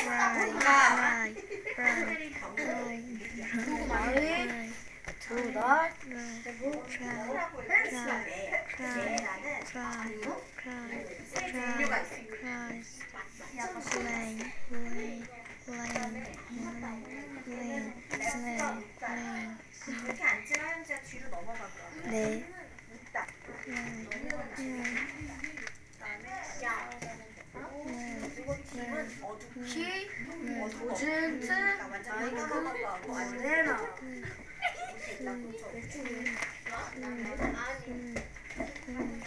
그렇게 앉지마 현지야 뒤로 넘어가 그러면. 네. 있다. 그다음에 야. 그리고 팀은 어둡기, 도준트, 마이크, 안테나.